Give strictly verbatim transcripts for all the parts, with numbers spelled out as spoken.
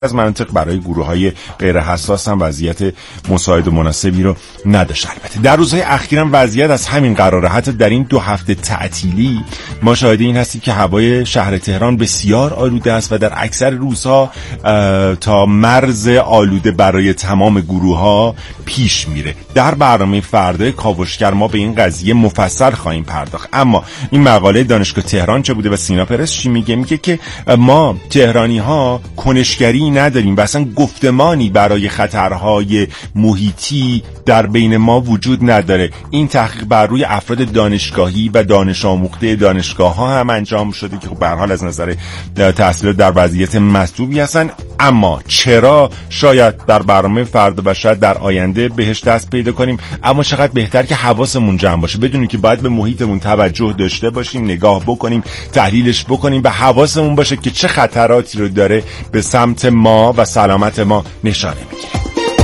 از مناطق برای گروه‌های غیر حساس هم وضعیت مساعد و مناسبی رو نداشت. البته در روزهای اخیر هم وضعیت از همین قراره. حتی در این دو هفته تعطیلی ما شاهد این هستیم که هوای شهر تهران بسیار آلوده است و در اکثر روزها تا مرز آلوده برای تمام گروه‌ها پیش میره. در برنامه فردای کاوشگر ما به این قضیه مفصل خواهیم پرداخت. اما این مقاله دانشگاه تهران چه بوده و سینا پرس چی میگه؟ میگه که ما تهرانی‌ها کنشگری نداریم و اصلا گفتمانی برای خطرهای محیطی در بین ما وجود نداره. این تحقیق بر روی افراد دانشگاهی و دانش آموخته دانشگاه ها هم انجام شده که به هر حال از نظر تحصیلات در وضعیت مطلوبی هستن. اما چرا؟ شاید در برنامه فردا و شاید در آینده بهش دست پیدا کنیم. اما چقدر بهتر که حواسمون جمع باشه، بدونیم که باید به محیطمون توجه داشته باشیم، نگاه بکنیم، تحلیلش بکنیم و حواسمون باشه که چه خطراتی رو داره به سمت ما و سلامت ما نشانه میگیره.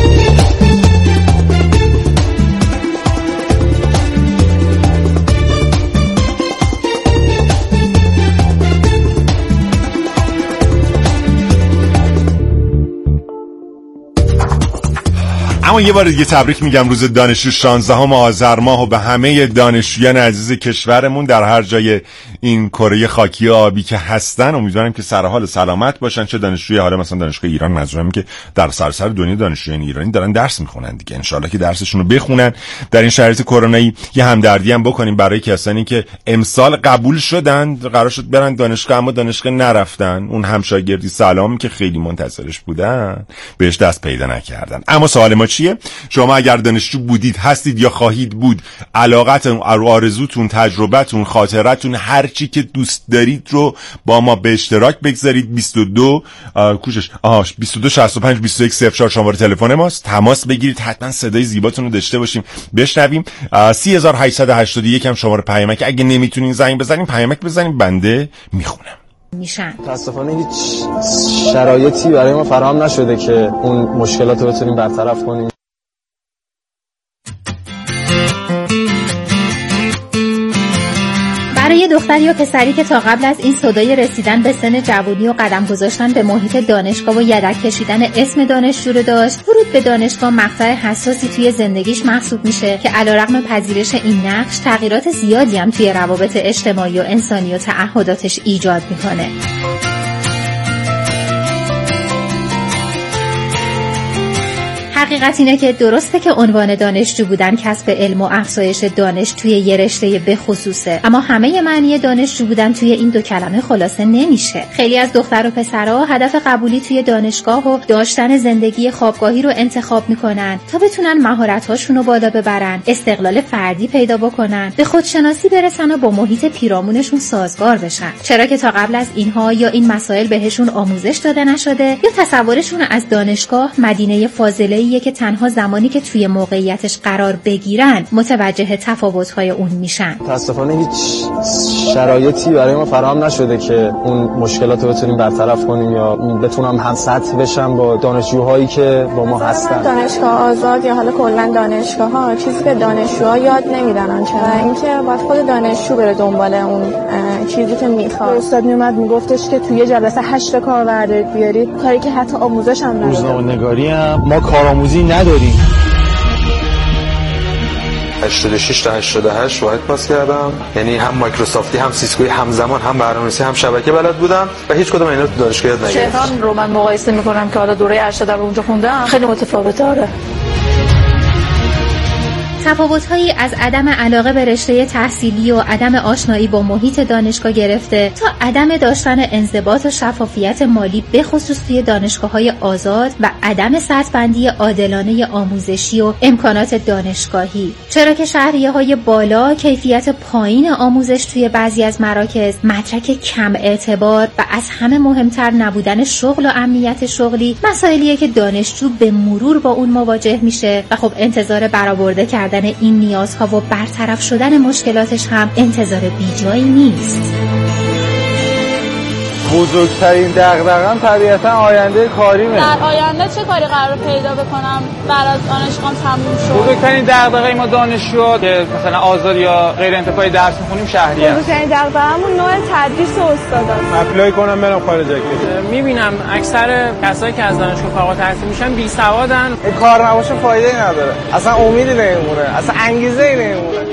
اما یه بار دیگه تبریک میگم روز دانشجو شانزدهم آذر ماه و به همه دانشجویان عزیز کشورمون در هر جای این کره خاکی آبی که هستن. امیدوارم که سر حال سلامت باشن، چه دانشجوی حالا مثلا دانشگاه ایران، منظورم که در سراسر دنیا دانشجویان ایرانی دارن درس میخونن دیگه، ان شاءالله که درسشون رو بخونن. در این شرایط کرونایی یه همدردی هم بکنیم برای کسانی که امسال قبول شدن، قرار شد برن دانشگاه اما دانشگاه نرفتن، اون همشاگردی سلام که خیلی منتظرش بودن بهش دست پیدا نکردن. اما سوال ما چیه؟ شما اگر دانشجو بودید، هستید یا خواهید بود، علاقتون، آرزوتون، تجربتون، خاطرتون، هر چی که دوست دارید رو با ما به اشتراک بگذارید. بیست و دو کوشش آها بیست و دو شصت و پنج بیست و یک صفر چهار شماره تلفن ماست. تماس بگیرید، حتما صدای زیباتون رو داشته باشیم بشنویم. سی هزار و هشتصد و هشتاد و یک هم شماره پیامک. اگه نمیتونین زنگ بزنین پیامک بزنین، بنده میخونم. میشن متاسفانه هیچ شرایطی برای ما فراهم نشده که اون مشکلات رو بتونیم برطرف کنیم. برای دختر یا پسری که تا قبل از این صدای رسیدن به سن جوانی و قدم گذاشتن به محیط دانشگاه و یدک کشیدن اسم دانشجو رو داشت، ورود به دانشگاه مقطع حساسی توی زندگیش محسوب میشه که علیرغم پذیرش این نقش، تغییرات زیادی هم توی روابط اجتماعی و انسانی و تعهداتش ایجاد میکنه. حقیقت اینه که درسته که عنوان دانشجو بودن کسب علم و افزایش دانش توی یه رشته به خصوصه، اما همه معنی دانشجو بودن توی این دو کلمه خلاصه نمیشه. خیلی از دختر و پسرها هدف قبولی توی دانشگاه و داشتن زندگی خوابگاهی رو انتخاب میکنن تا بتونن مهارت‌هاشون رو بالا ببرن، استقلال فردی پیدا بکنن، به خودشناسی برسن و با محیط پیرامونشون سازگار بشن. چرا که تا قبل از اینها یا این مسائل بهشون آموزش داده نشده یا تصورشون از دانشگاه مدینه فاضله که تنها زمانی که توی موقعیتش قرار بگیرن متوجه تفاوت‌های اون میشن. متاسفانه هیچ شرایطی برای ما فراهم نشده که اون مشکلات رو بتونیم برطرف کنیم یا بتونم هم سطح بشم با دانشجوهایی که با ما هستن. دانشگاه آزاد یا حالا کلا دانشگاه‌ها چیزی که دانشجوها یاد نمیدن، چرا اینکه باید خود دانشجو بره دنبال اون چیزی که میخواد. استاد میومد میگفتش که توی جلسه هشت کاربر بیارید، کاری که حتی آموزش هم نداره. روزنامه‌نگاری هم ما کارآموزی نداریم. هشتاد و شش تا هشتاد و هشت واحد پاس کردم، یعنی هم مایکروسافتی هم سیسکوی همزمان، هم برنامه‌نویسی هم شبکه بلد بودم و هیچ کدوم اینا تو دانشگاه یاد نگرفتم. تهران رو من مقایسه می‌کنم که حالا دوره ارشد رو اونجا خوندم، خیلی متفاوته. آره تفاوت‌هایی از عدم علاقه به رشته تحصیلی و عدم آشنایی با محیط دانشگاه گرفته تا عدم داشتن انضباط و شفافیت مالی به خصوص توی دانشگاه‌های آزاد و عدم سطح‌بندی عادلانه آموزشی و امکانات دانشگاهی. چرا که شهریه‌های بالا، کیفیت پایین آموزش توی بعضی از مراکز، مدرک کم اعتبار و از همه مهمتر نبودن شغل و امنیت شغلی مسائلیه که دانشجو به مرور با اون مواجه میشه و خب انتظار برآورده کردن این نیازها و برطرف شدن مشکلاتش هم انتظار بیجایی نیست. بزرگترین دغدغه‌ام طبیعتاً آینده کاریمه. در آینده چه کاری قرار پیدا بکنم بعد از دانشگاهم تموم شد؟ بزرگترین دغدغه ما دانشجوها که مثلا آزاد یا غیر انتفاعی درس می‌خونیم شهریه. بزرگترین دغدغه‌مون نوع تدریس استاداست. اپلای کنم برم خارج کشور. می‌بینم اکثر کسایی که از دانشگاه فارغ التحصیل میشن بی‌سوادن. کار نباشه فایده‌ای نداره. اصلا امیدی نمیمونه. اصلا انگیزه‌ای نمیمونه.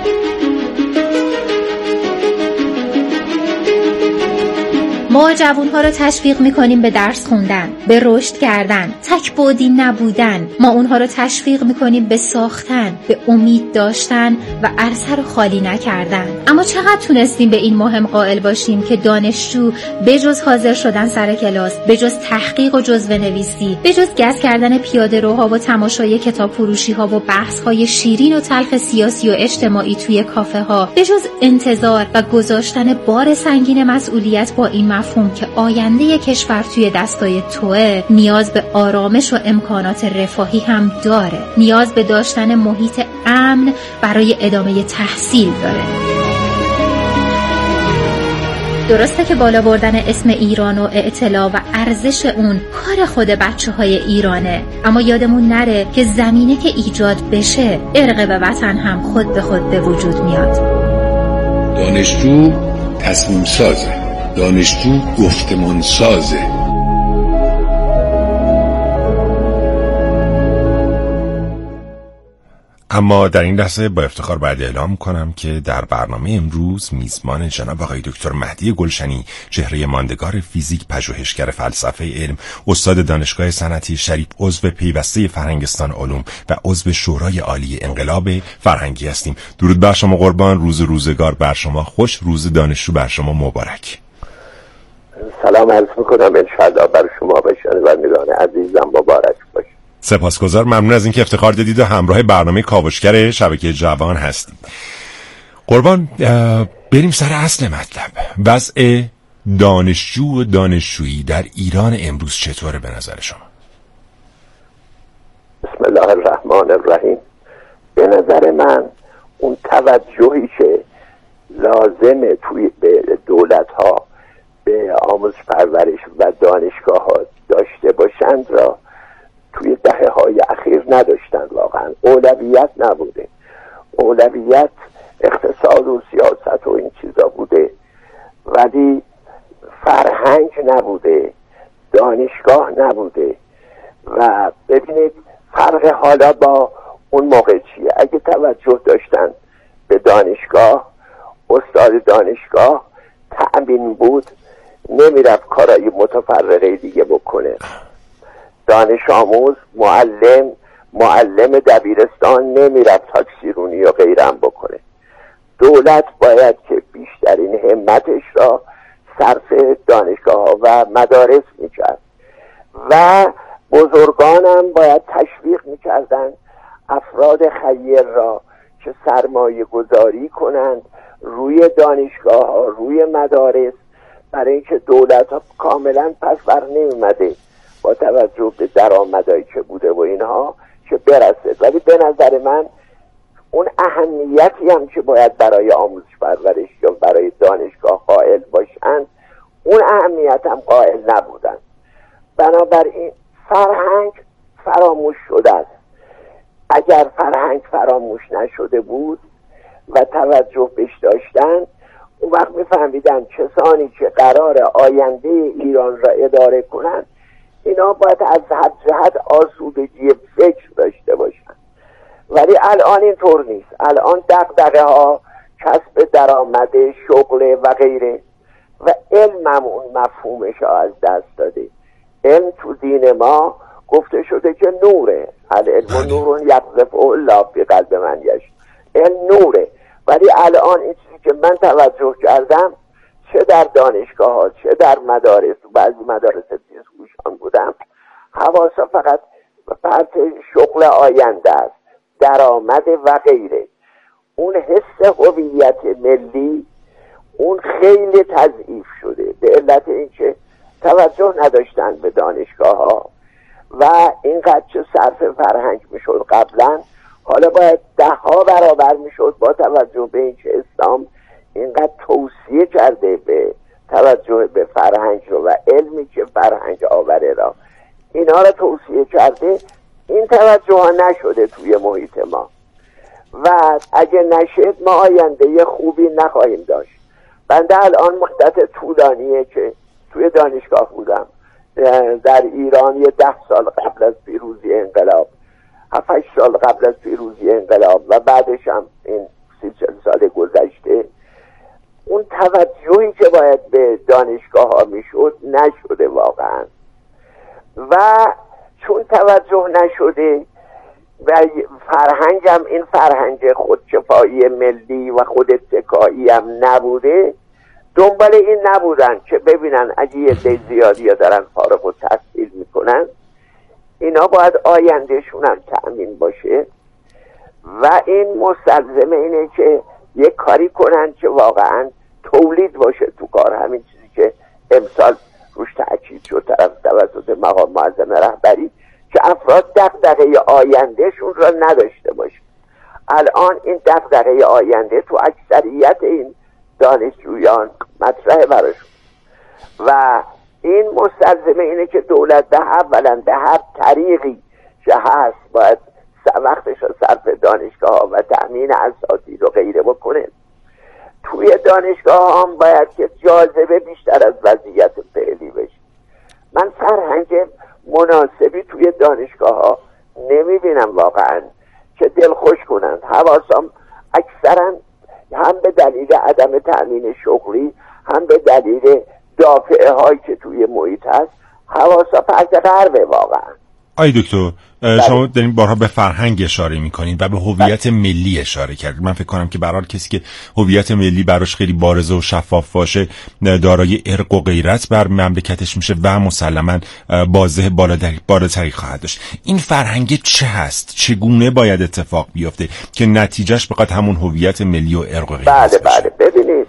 ما جوانها رو تشویق میکنیم به درس خوندن، به رشد کردن، تک‌بعدی نبودن. ما اونها رو تشویق میکنیم به ساختن، به امید داشتن و عرصه رو خالی نکردن. اما چقدر تونستیم به این مهم قائل باشیم که دانشجو به جز حاضر شدن سر کلاس، به جز تحقیق و جزوه نویسی، به جز گز کردن پیاده روها و تماشای کتاب فروشی ها و بحث های شیرین و تلخ سیاسی و اجتماعی توی کافه ها، به جز انتظار و گذاشتن بار سنگین مسئولیت با این مفهوم که آینده کشور توی دستای توئه، نیاز به آرامش و امکانات رفاهی هم داره. نیاز به داشتن محیط امن برای ادامه تحصیل داره. درسته که بالا بردن اسم ایران و اطلاع و ارزش اون کار خود بچه های ایرانه، اما یادمون نره که زمینه که ایجاد بشه، ارق به وطن هم خود به خود به وجود میاد. دانشجو تصمیم سازه، دانشجو گفتمان سازه. اما در این لحظه با افتخار باید اعلام کنم که در برنامه امروز میزبان جناب آقای دکتر مهدی گلشنی، چهره ماندگار فیزیک، پژوهشگر فلسفه علم، استاد دانشگاه صنعتی شریف، عضو پیوسته فرهنگستان علوم و عضو شورای عالی انقلاب فرهنگی هستیم. درود بر شما قربان، روز روزگار بر شما خوش، روز دانشجو بر شما مبارک. سلام عرض میکنم، انشاءالله بر شما و شنوندگان عزیزم مبارک باشه. سپاسگزار، ممنون از اینکه افتخار دادید و همراه برنامه کاوشگر شبکه جوان هستید. قربان، بریم سر اصل مطلب. وضع دانشجو و دانشجویی در ایران امروز چطوره به نظر شما؟ بسم الله الرحمن الرحیم. به نظر من اون توجهی که لازمه توی دولت ها به آموزش پرورش و دانشگاه ها داشته باشند را توی دهه های اخیر نداشتن. واقعا اولویت نبوده. اولویت اقتصاد و سیاست و این چیزا بوده، ولی فرهنگ نبوده، دانشگاه نبوده. و ببینید فرق حالا با اون موقع چیه. اگه توجه داشتن به دانشگاه، استاد دانشگاه تأمین بود، نمیرفت کارای متفرقه دیگه بکنه. دانش آموز، معلم معلم دبیرستان نمیرفت تاکسیرونی و غیرم بکنه. دولت باید که بیشترین همتش را صرف دانشگاه ها و مدارس میکرد و بزرگانم باید تشویق میکردن افراد خیر را که سرمایه گذاری کنند روی دانشگاه ها، روی مدارس، برای اینکه دولت ها کاملا پس بر نمیمده با توجه به درآمدایی که بوده و اینها که برسه. ولی به نظر من اون اهمیتی هم که باید برای آموزش پرورش یا برای دانشگاه قائل باشند، اون اهمیت هم قائل نبودن. بنابراین فرهنگ فراموش شده است. اگر فرهنگ فراموش نشده بود و توجه بهش داشتن، اون وقت میفهمیدن کسانی که قرار آینده ایران را اداره کنند اینا باید از هر جهت آسودگی فکر داشته باشن. ولی الان اینطور نیست. الان دغدغه ها کسب درآمد، شغل و غیره و علم هم اون مفهومش ها از دست داده. علم تو دین ما گفته شده که نوره، العلم نور یقذف الله فی قلب من یشاء. علم نوره. ولی الان این چیزی که من توجه کردم، چه در دانشگاه ها چه در مدارس، بعضی مدارس پیشگوشان بودم، حواسا فقط فرط شغل آینده است، درآمد و غیره. اون حس هویت ملی اون خیلی تضعیف شده به علت اینکه توجه نداشتن به دانشگاه ها و اینقدر چه صرف فرهنگ میشد قبلا، حالا باید ده ها برابر میشد با توجه به اینکه اسلام اینقدر توصیه کرده به توجه به فرهنگ رو و علمی که فرهنگ آوره را اینا را توصیه کرده، این توجه ها نشده توی محیط ما و اگه نشد ما آینده خوبی نخواهیم داشت. بنده الان مدت طولانیه که توی دانشگاه بودم در ایران، یه ده سال قبل از پیروزی انقلاب، هفت هشت سال قبل از پیروزی انقلاب و بعدش هم این سی چل سال گذشته، اون توجهی که باید به دانشگاه ها میشد نشده واقعا و چون توجه نشده و فرهنگ هم این فرهنگ خودکفایی ملی و خود اتکایی هم نبوده، دنبال این نبودن که ببینن اگه یه دی زیادی ها دارن فارغ و تحصیل میکنن اینا باید آیندهشون هم تأمین باشه و این مستلزم اینه که یه کاری کنن که واقعا تولید باشه تو کار. همین چیزی که امسال روش تأکید شد طرف توسط مقام معظم رهبری که افراد دغدغه آیندهشون را نداشته باشه. الان این دغدغه آینده تو اکثریت این دانشجویان مطرح براشون و این مستلزم اینه که دولت به اولا به هر طریقی که هست باید وقتش رو صرف دانشگاه و تأمین اساتید و غیره بکنه. توی دانشگاه هم باید که جاذبه بیشتر از وضعیت فعلی بشه. من فرهنگ مناسبی توی دانشگاه ها نمیبینم واقعا که دلخوش کنند. حواسم اکثرا هم به دلیل عدم تأمین شغلی هم به دلیل دافعه هایی که توی محیط هست حواسا پرت غربه واقعا. آی دکتر شما دارین بارها به فرهنگ اشاره میکنین و به هویت ملی اشاره کردید. من فکر کنم که برای کسی که هویت ملی براش خیلی بارزه و شفاف باشه دارای ارق و غیرت بر مملکتش میشه و مسلماً بازه بالاتری خواهد داشت. این فرهنگ چه هست؟ چگونه باید اتفاق بیفته که نتیجهش بقید همون هویت ملی و ارق و غیرت بله باشه؟ بله ببینید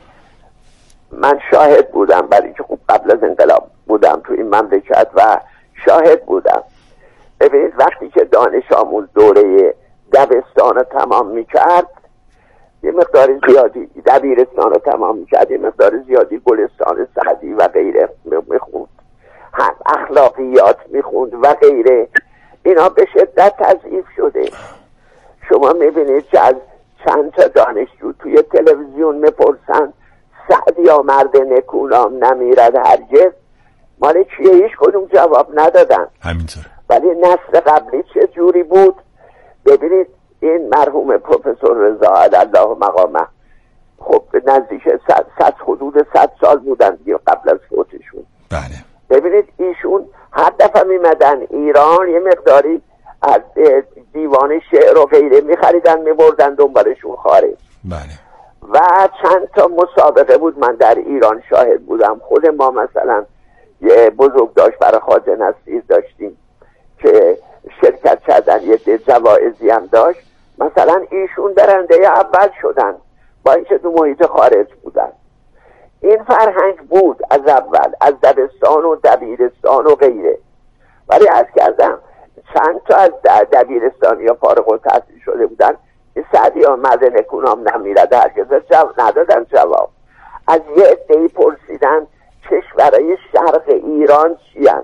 من شاهد بودم، برای که خوب قبل از انقلاب بودم تو این مملکت و شاهد بودم. ببینید وقتی که دانش آموز دوره دبستان رو تمام میکرد یه مقدار زیادی دبیرستان رو تمام میکرد، یه مقدار زیادی گلستان سعدی و غیره میخوند، هم اخلاقیات میخوند و غیره. اینا به شدت تضعیف شده. شما میبینید که از چند تا دانشجو توی تلویزیون میپرسن سعدی یا مرد نکونام نمیرد هرگز، مال چیه؟ هیچ کدوم جواب ندادن. همینطور. ولی نسل قبلی چه جوری بود؟ ببینید این مرحوم پروفسور رضا الله مقامه خب نزدیک صد, صد حدود صد سال بودن دیگه قبل از فوتشون. بله. ببینید ایشون هر دفعه میمدن ایران یه مقداری از دیوان شعر و غیره میخریدن میبردن دنبالشون خارج. بله. و چند تا مسابقه بود من در ایران شاهد بودم. خود ما مثلا یه بزرگ داشت برای خواجه نصیر داشتیم که شرکت کردن، یه جوایزی هم داشت. مثلا ایشون برنده اول شدن با اینکه تو محیط خارج بودن. این فرهنگ بود از اول، از دبستان و دبیرستان و غیره. ولی از کردم چند تا از دبیرستانی ها فارغ التحصیل شده بودن، این سعدی ها مرد نکونام نمیرد هرگز جواب ندادن. جواب از یه عده‌ای پرسیدن کشورهای شرق ایران چی هست؟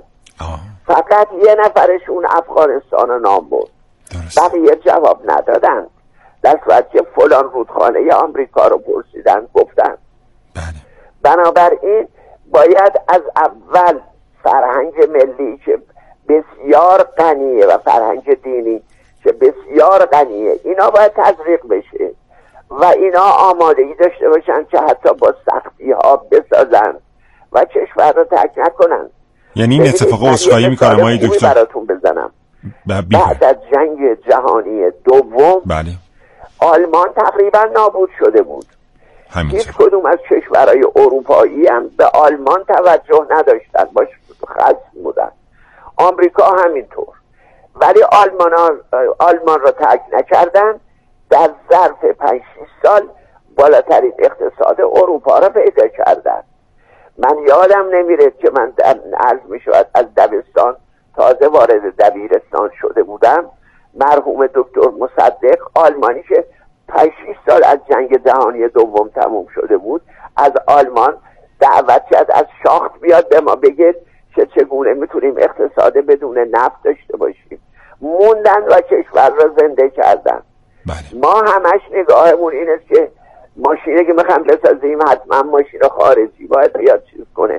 فقط یه نفرشون افغانستان رو نام برد، بقیه جواب ندادن. در صورت که فلان رودخانه آمریکا رو پرسیدن گفتن. بله. بنابراین باید از اول فرهنگ ملی که بسیار غنیه و فرهنگ دینی که بسیار غنیه اینا باید تزریق بشه و اینا آمادگی داشته باشن که حتی با سختی ها بسازن و کشور رو ترک نکنن. یعنی این اتفاق عذرخواهی میکنم آقای دکتر براتون بزنم. ب- بعد از جنگ جهانی دوم بله. آلمان تقریبا نابود شده بود. هیچ کدوم از کشورهای اروپایی هم به آلمان توجه نداشتن، باش خصم بودن. آمریکا همینطور. ولی آلمان, ها آلمان را ترک نکردن. در ظرف پنج شش سال بالاترین اقتصاد اروپا را پیدا کردن. من یادم نمیره که من عرض می شود از دبستان تازه وارد دبیرستان شده بودم. مرحوم دکتر مصدق آلمانی که پنج شش سال از جنگ جهانی دوم تموم شده بود از آلمان دعوت کرد از شاخت بیاد به ما بگید چه چگونه میتونیم اقتصاد بدون نفت داشته باشیم. موندن و کشور را زنده کردن. بله. ما همش نگاهمون این است که ماشینی که میخوام بسازیم حتما ماشین خارجی باید بیاد چیز کنه.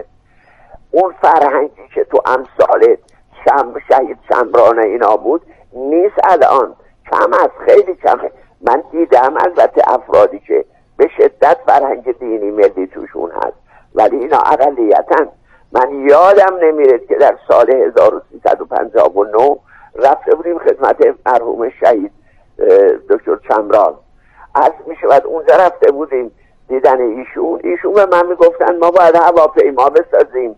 اون فرهنگی که تو امثال شم شهید شمران اینا بود نیست الان، کم است، خیلی کمه. من دیدم البته افرادی که به شدت فرهنگ دینی ملی توشون هست، ولی اینا اقلیتن. من یادم نمیره که در سال هزار و سیصد و پنجاه و نه رفته بودیم خدمت مرحوم شهید دکتر چمران، عرض می شود اونجا رفته بودیم دیدن ایشون. ایشون به من میگفتن ما باید هواپیما بسازیم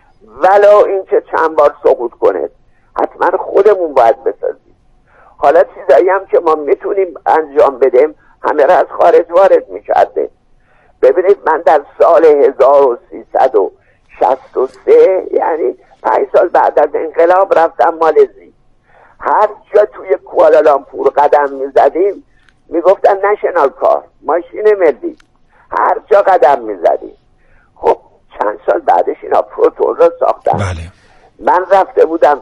ولو این که چند بار سقوط کنه حتما خودمون باید بسازیم. حالا چیزایی هم که ما میتونیم انجام بدیم همه را از خارج وارد میکرده. ببینید من در سال هزار و سیصد و شصت و سه یعنی پنج سال بعد از انقلاب رفتم مالزی. هر جا توی کوالالامپور قدم میزدیم میگفتن نشنال کار، ماشین ملی. هر جا قدم میزدیم. خب چند سال بعدش اینا پروتون رو ساختن. بله. من رفته بودم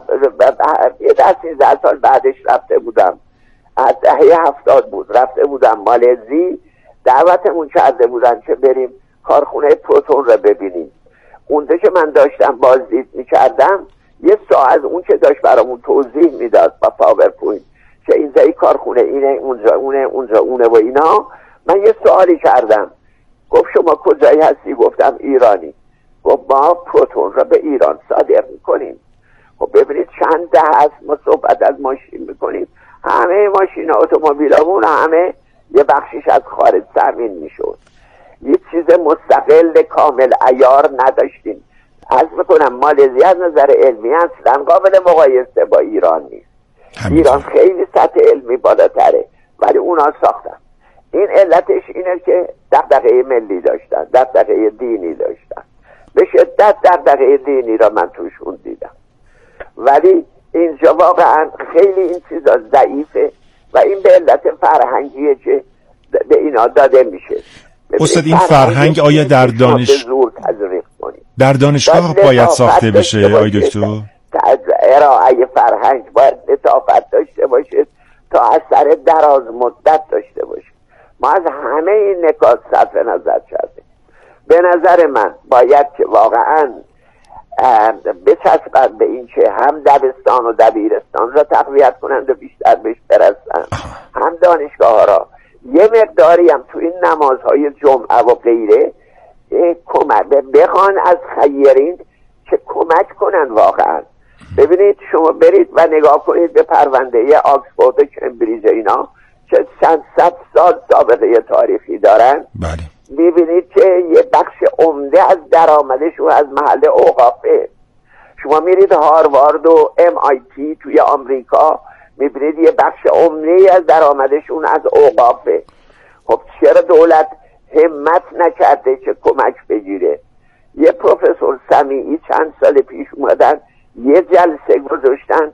یه ده سیزده سال بعدش رفته بودم، از دهه هفتاد بود، رفته بودم مالزی. دعوتمون کرده بودن که بریم کارخونه پروتون رو ببینیم. اونجا که من داشتم بازدید میکردم یه ساعت اون که داشت برامون توضیح میداد با پاورپوینت که اینجا این کارخونه اینه، اونجا اونه، اونجا اونه و اینا. من یه سوالی کردم، گفت شما کجایی هستی؟ گفتم ایرانی. گفت ما پروتون را به ایران صادر میکنیم. خب ببینید چند ده هست ما صحبت از ماشین میکنیم، همه ماشین اتومبیلمون همه یه بخشیش از خارج تامین میشد. یه چیز مستقل کامل عیار نداشتیم. عرض میکنم مالزی از نظر علمی اصلا قابل مقایسه با ایران نیست. همین. ایران خیلی سطح علمی بالاتره ولی اونا ساختن. این علتش اینه که دغدغه ملی داشتن، دغدغه دینی داشتن. به شدت دغدغه دینی را من توشون دیدم. ولی اینجا واقعا خیلی این چیزا ضعیفه و این به علت فرهنگیه که به اینا داده میشه. استاد این فرهنگ آیا در دانش در دانشگاه باید ساخته بشه آقای دکتر؟ ارائه فرهنگ باید لطافت داشته باشه تا اثر دراز مدت داشته باشه. ما از همه این نکات صرف نظر کردیم. به نظر من باید که واقعا بچسبن به این که هم دبستان و دبیرستان را تقویت کنند و بیشتر بهش برسن، هم دانشگاه ها را یه مقداری هم تو این نمازهای جمعه و غیره کمک بخوان از خیرین که کمک کنن واقعا. ببینید شما برید و نگاه کنید به پرونده آکسفورد و کمبریج اینا که چند صد سال سابقه تاریخی دارن. بله. میبینید که یه بخش عمده از درآمدشون از محل اوقافه. شما میرید هاروارد و ام آی تی توی آمریکا میبینید یه بخش عمده از درآمدشون از اوقافه. خب چرا دولت همت نکرده که کمک بگیره؟ یه پروفسور سمیعی چند سال پیش اومدن یه جلسه گذاشتن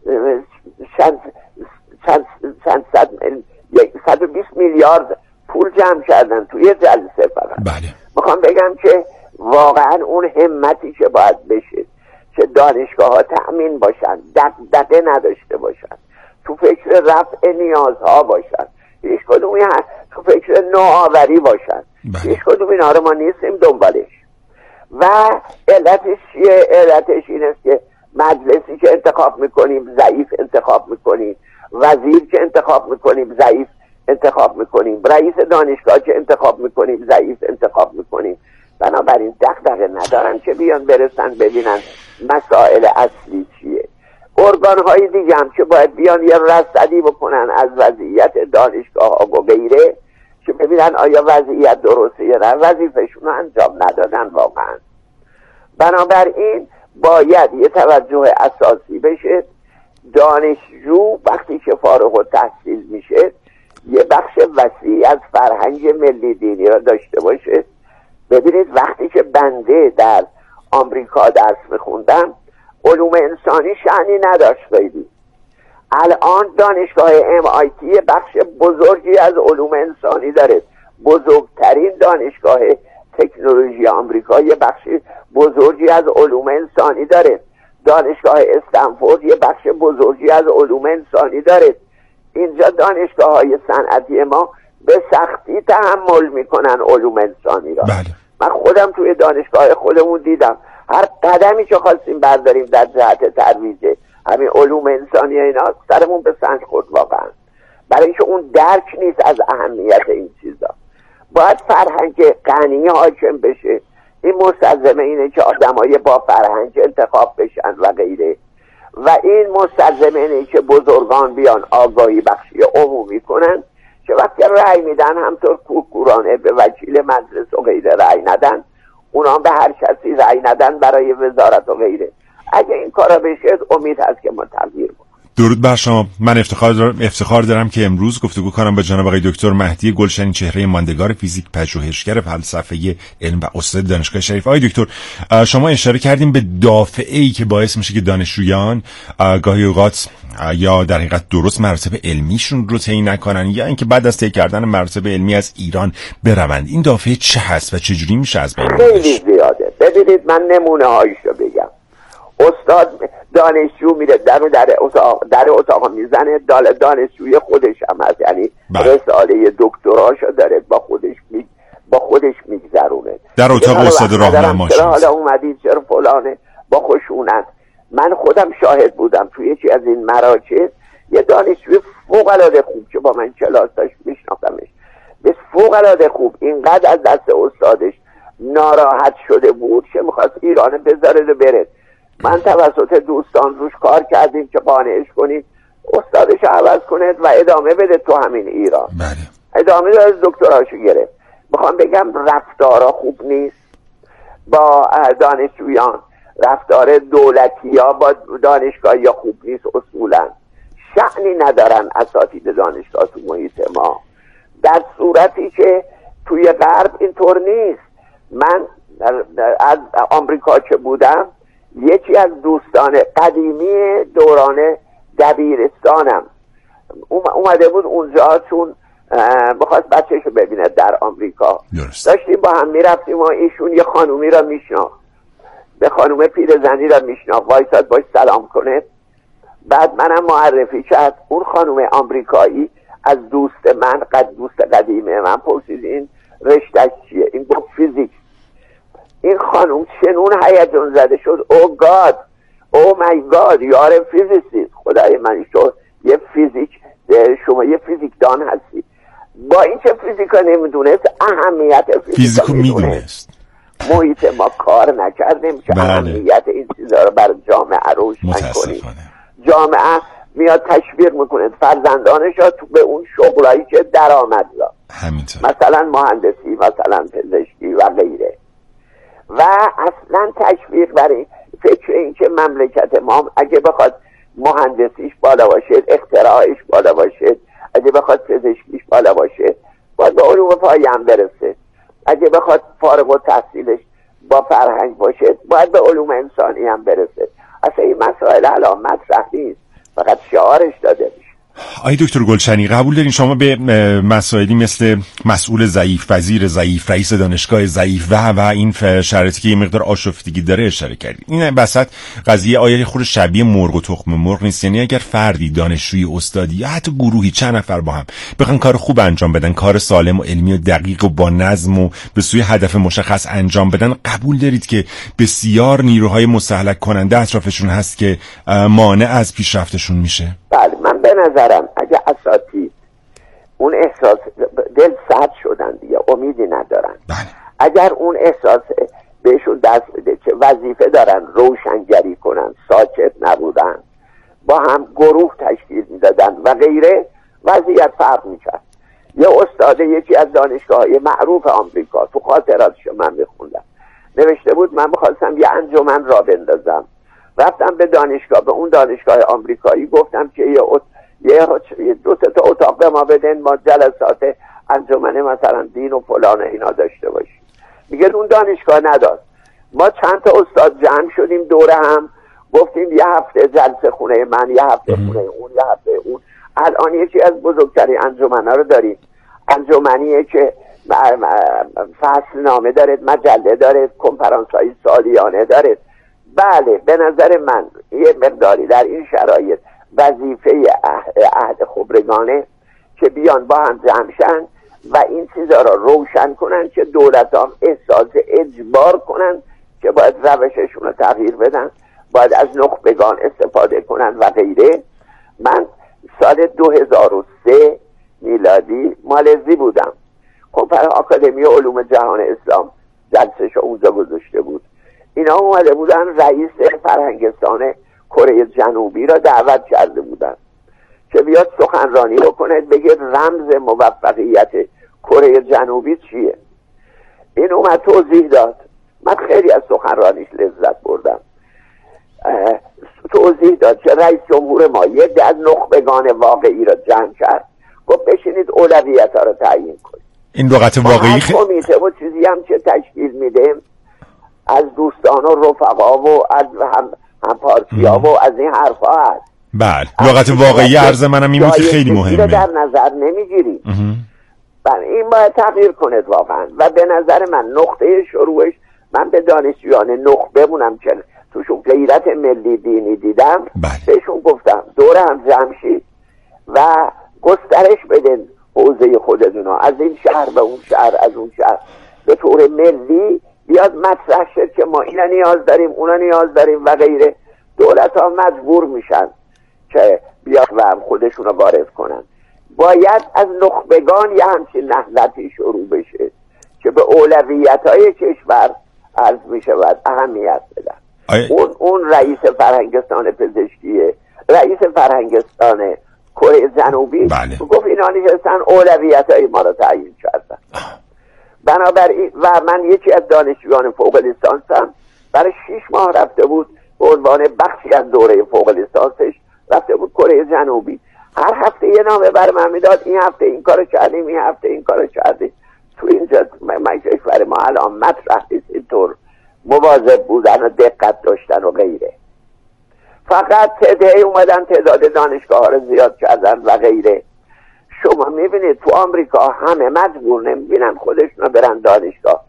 چند چند چند صد صد و بیست میلیارد پول جمع کردن توی یه جلسه فقط. بله. میخوام بگم که واقعا اون همتی که باید بشه که دانشگاه ها تأمین باشن، دغدغه نداشته باشن، تو فکر رفع نیازها باشن، هیچ کدومی تو فکر نوآوری باشن. بله. هیچ کدوم اینا رو ما نیستیم دنبالش. و علتش چیه؟ علتش این است که مجلسی که انتخاب میکنیم ضعیف انتخاب میکنیم، وزیر که انتخاب میکنیم ضعیف انتخاب میکنیم، رئیس دانشگاه که انتخاب میکنیم ضعیف انتخاب میکنیم. بنابراین دغدغه ندارن که بیان برسن ببینن مسائل اصلی چیه. ارگان های دیگه هم که باید بیان یه رصدی بکنن از وضعیت دانشگاه ها و غیره که ببینن آیا وضعیت درسته یا نه، وظیفه‌شون رو انجام ندادن واقعا. بنابراین باید یه توجه اساسی بشه. دانشجو وقتی که فارغ التحصیل میشه یه بخش وسیع از فرهنگ ملی دینی را داشته باشه. ببینید وقتی که بنده در آمریکا درس میخوندم علوم انسانی شأنی نداشت خیلی. الان دانشگاه ام آی تی بخش بزرگی از علوم انسانی داره، بزرگترین دانشگاه تکنولوژی آمریکا یه بخش بزرگی از علوم انسانی داره. دانشگاه استنفورد یه بخش بزرگی از علوم انسانی داره. اینجا دانشگاه های صنعتی ما به سختی تحمل میکنن علوم انسانی را. بله. من خودم توی دانشگاه خودمون دیدم هر قدمی که خواستیم برداریم در جهت ترویج همین علوم انسانی اینا سرمون به سنگ خورد واقعا، برای اینکه اون درک نیست از اهمیت این چیزا. باید فرهنگ غنی حاکم بشه. این مستلزم اینه که آدمای با فرهنگ انتخاب بشن و غیره، و این مستلزم اینه که بزرگان بیان آگاهی بخشی عمومی کنن که وقتی رأی میدن همطور کورکورانه به وکیل مجلس و غیره رأی ندن، اونا به هر کسی رأی ندن برای وزارت و غیره. اگه این کارا بشه امید هست که ما تغییر کنیم. درود بر شما. من افتخار دارم افتخار دارم که امروز گفتگو کنم با جناب آقای دکتر مهدی گلشنی، چهره ماندگار فیزیک، پژوهشگر فلسفه علم و استاد دانشگاه شریف. آقای دکتر، شما اشاره کردیم به دافعه‌ای که باعث میشه که دانشجویان گاهی اوقات یا در حقیقت درست مراتب علمیشون رو طی نکنن یا اینکه بعد از طی کردن مراتب علمی از ایران بروند. این دافعه چه هست و چه جوری میشه از بین بردش؟ خیلی زیاده. ببینید من نمونه هایشو بگم. استاد دانشجو میره در در اتاق در اتاق میزنه، دانشجوی خودش هم هست، یعنی رساله دکتراشو داره با خودش می با خودش میگذرونه در اتاق استاد راهنماش. چرا حالا اومدید، چرا فلانه، با خشونت. من خودم شاهد بودم توی یکی از این مراکز یه دانشجوی فوق العاده خوب که با من کلاس داشت، میشناختمش، بس فوق العاده خوب، اینقدر از دست استادش ناراحت شده بود که میخواست ایران بذاره و بره. من توسط دوستان روش کار کردیم که قانعش کنیم استادش عوض کنه و ادامه بده تو همین ایران. بله. ادامه داد، دکتراشو گرفت. میخوام بگم رفتارا خوب نیست با دانشجویان، رفتار دولتی یا با دانشگاه یا خوب نیست. اصولا شأنی ندارن اساتید دانشگاه تو محیط ما، در صورتی که توی غرب اینطور نیست. من از آمریکا که بودم یکی از دوستان قدیمی دوران دبیرستانم اومده بود اونجا، چون بخواست بچهشو ببینه در آمریکا. درست. داشتیم با هم میرفتیم و ایشون یه خانومی را میشناخت، به خانوم پیرزنی را میشناخت، وایساد باش سلام کنه. بعد منم معرفی کرد. اون خانوم آمریکایی از دوست من، قد دوست قدیمه من پرسید این رشته‌اش چیه؟ این گفت فیزیک. این خانوم چنون هیجان زده شد، او گاد، او مای گاد، یو آر فیزیسیست، خدای من شد یه فیزیک، شما یه فیزیکدان هستی. با این چه فیزیکا نمیدونست، اهمیت فیزیکو میدونست. محیط ما کار نکردیم که بله. اهمیت این چیزا رو بر جامعه روشن کنیم. جامعه میاد تشویق میکنه فرزندانش رو به اون شغلایی که درآمد داره، مثلا مهندسی، مثلا پزشکی و غیره، و اصلا تشویق برای فکر این که مملکت ما اگه بخواد مهندسیش بالا باشه، اختراعش بالا باشه، اگه بخواد پزشکیش بالا باشه، باید به علوم پایه هم برسه. اگه بخواد فارغ التحصیلش با فرهنگ باشه، باید به علوم انسانی هم برسه. اصلا این مسائل الان مطرح نیست، فقط شعارش داده میشه. آقای دکتر گلشنی، قبول دارین شما به مسائلی مثل مسئول ضعیف، وزیر ضعیف، رئیس دانشگاه ضعیف و و این شرایطی که یه مقدار آشفتگی داره اشاره کردید. این وسط قضیه آیا خود شبیه مرغ و تخم مرغ نیست؟ یعنی اگر فردی، دانشجوی، استادی یا حتی گروهی چند نفر با هم بخوان کار خوب انجام بدن، کار سالم و علمی و دقیق و با نظم و به سوی هدف مشخص انجام بدن، قبول دارید که بسیار نیروهای مستهلک کننده اطرافشون هست که مانع از پیشرفتشون میشه؟ بله، من به نظرم اگه اساتید اون احساس دل سرد شدن دیگه، امیدی ندارن. بله. اگر اون احساس بهشون دست بده که وظیفه دارن روشنگری کنن، ساکت نبودن، با هم گروه تشکیل میدادن و غیره، وضعیت فرق میکرد. یه استاد یکی از دانشگاه‌های معروف آمریکا تو خاطراتش من میخوندم نوشته بود من میخواستم یه انجمن را بندازم، رفتم به دانشگاه، به اون دانشگاه آمریکایی گفتم که یه ات... یه دو تا اتاق به ما بدن، ما جلسات انجمن مثلا دین و فلان اینا داشته باشیم. میگه اون دانشگاه نداد. ما چند تا استاد جمع شدیم دور هم، گفتیم یه هفته جلسه خونه من، یه هفته خونه اون، یه هفته اون. الان یکی از بزرگترین انجمن‌ها رو داریم، انجمنیه که فصل نامه دارید، مجله دارید، کنفرانس های سالیانه دارید. بله به نظر من یه مقداری در این شرایط وظیفه عهد خبرگانه که بیان با هم جمعشن و این چیزا را روشن کنن که دولت هم احساس اجبار کنن که باید روششون رو تغییر بدن، باید از نخبگان استفاده کنن و غیره. من سال دو هزار و سه میلادی مالزی بودم، کنفرانس آکادمی علوم جهان اسلام جلسه‌شو اونجا گذاشته بود. اینا اومده بودن، رئیس فرهنگستان کره جنوبی را دعوت کرده بودن که بیاد سخنرانی بکنه، بگه رمز موفقیت کره جنوبی چیه. این اومد توضیح داد، من خیلی از سخنرانیش لذت بردم. توضیح داد که رئیس جمهور ما یک از نخبگان واقعی را جمع کرد، گفت بشینید اولویت ها را تعیین کنید. این لغت واقعی خیلی کمیته و چیزی هم که تشکیل میده از دوستان و رفقا و از هم همپارتی ها و از این حرفا هست. بله لغت واقعی عرض منم این بود که خیلی مهمه، در نظر نمیگیری. بله این باید تغییر کنه واقعا. و به نظر من نقطه شروعش من به دانشجویان نخبه بمونم که توشون غیرت ملی دینی دیدم، بله. بهشون گفتم دور هم جمع شید و گسترش بدین حوزه خودتون از این شهر به اون شهر، از اون شهر به طور ملی بیاد مطرح شد که ما اینا نیاز داریم، اونا نیاز داریم و غیره. دولت ها مجبور میشن که بیاد و هم خودشون رو وارد کنن. باید از نخبگان یه همچین نهضتی شروع بشه که به اولویت های کشور عرض میشه باید اهمیت بدن. آی... اون اون رئیس فرهنگستان پزشکیه، رئیس فرهنگستان کره جنوبی، بله. گفت اینا نشستن اولویت های ما رو تعیین کردن. بنابراین و من یکی از دانشجویان فوق لیسانسم برای شش ماه رفته بود به عنوان بخشی از دوره فوق لیسانسش، رفته بود کره جنوبی. هر هفته یه نامه بر من میداد، این هفته این کارو کردیم، این هفته این کارو کردیم. تو اینجا من کشور ما الان مطرح نیست اینطور مواظب بودن و دقت داشتن و غیره. فقط تعدادی اومدن تعداد دانشگاه ها رو زیاد کردن و غیره. شما میبینید تو آمریکا همه مجبور نمیبینن خودشون برن دانشگاه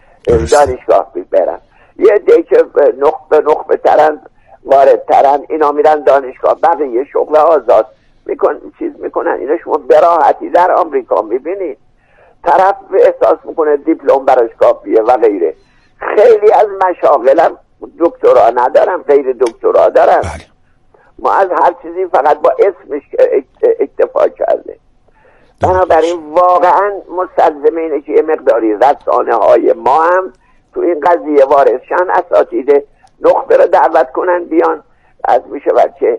دانشگاه برن. یه دی که نخبه نخبه ترن وارد ترن اینا میرن دانشگاه، بقیه شغل آزاد میکن چیز میکنن. اینا شما براحتی در آمریکا میبینید طرف احساس میکنه دیپلم براش کافیه و غیره. خیلی از مشاغلم دکترا ندارم، غیر دکترا دارم. بله. ما از هر چیزی فقط با اسمش اکتفا کرده. بنابراین واقعا مستلزم اینه که یه مقداری رسانه های ما هم تو این قضیه وارد شن، اساتید نخبه رو دعوت کنن بیان، از میشه بچه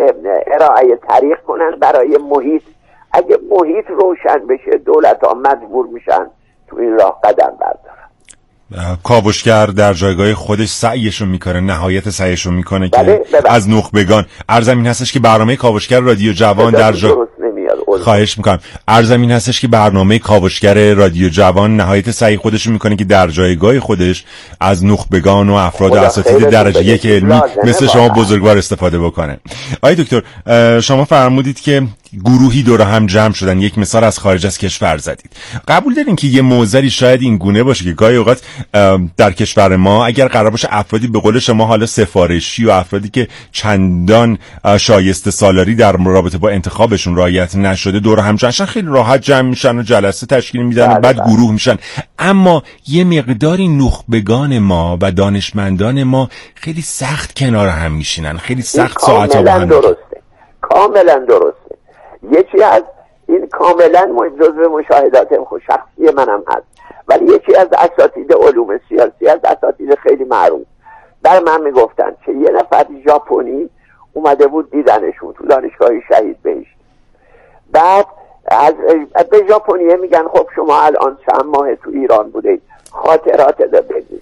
ارائه طریق کنن برای محیط. اگه محیط روشن بشه دولت ها مجبور میشن تو این راه قدم بردارن. کاوشگر در جایگاه خودش سعیشو میکنه، نهایت سعیشو میکنه بله که بله. از نخبگان عرضم این هستش که برنامه کاوشگر رادیو جوان در جا خواهش میکنم عرضم این هستش که برنامه کاوشگر رادیو جوان نهایت سعی خودشو میکنه که در جایگاه خودش از نخبگان و افراد اساتید درجه یک علمی مثل شما بزرگوار استفاده بکنه. آقای دکتر شما فرمودید که گروهی دور هم جمع شدن، یک مثال از خارج از کشور زدید. قبول دارین که یه موزلی شاید این گونه باشه که گاهی اوقات در کشور ما اگر قرار باشه افرادی به قول شما حالا سفارشی و افرادی که چندان شایسته سالاری در رابطه با انتخابشون رعایت نشده دور هم جمع شدن، خیلی راحت جمع میشن و جلسه تشکیل میدن و بعد گروه میشن. اما یه مقداری نخبگان ما و دانشمندان ما خیلی سخت کنار هم میشینن، خیلی سخت ساعت‌ها با هم. درسته، کاملا درسته. یکی از این کاملا جزو مشاهدات شخصی منم هست، ولی یکی از اساتید علوم سیاسی، از اساتید خیلی معروف، در من میگفتن که یه نفر ژاپنی اومده بود دیدنشون تو دانشگاه شهید بهشت. بعد از به ژاپنیه میگن خب شما الان چند ماه تو ایران بودید، خاطرات ده بگو،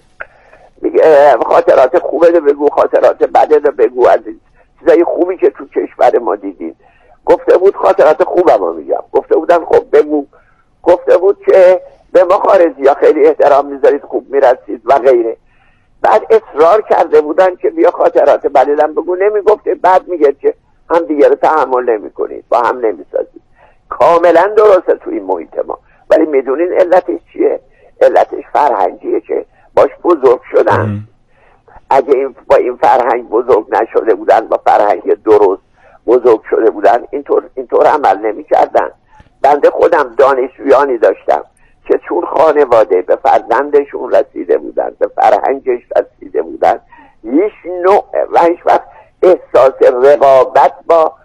خاطرات خوبه ده بگو، خاطرات بده ده بگو، از چیزای خوبی که تو کشور ما دیدید. گفته بود خاطرات خوبم رو میگم. گفته بودم خب بگو. گفته بود که به ما خارجی ها خیلی احترام میذارید، خوب میرسید و غیره. بعد اصرار کرده بودن که بیا خاطرات بدیدم بگو. نمیگفته، بعد میگه که هم دیگه رو تحمل نمی کنید، با هم نمیسازید. کاملا درسته تو این محیط ما. ولی میدونین علتش چیه؟ علتش فرهنگیه که باش بزرگ شدن. اگه این با این فرهنگ بزرگ نشده بودن، با فرهنگ درست بزرگ شده بودن، اینطور اینطور عمل نمی کردن. بنده خودم دانشجویانی داشتم که چون خانواده به فرزندشون رسیده بودن، به فرهنگش رسیده بودن، هیچ نوع و هیچ وقت احساس رقابت با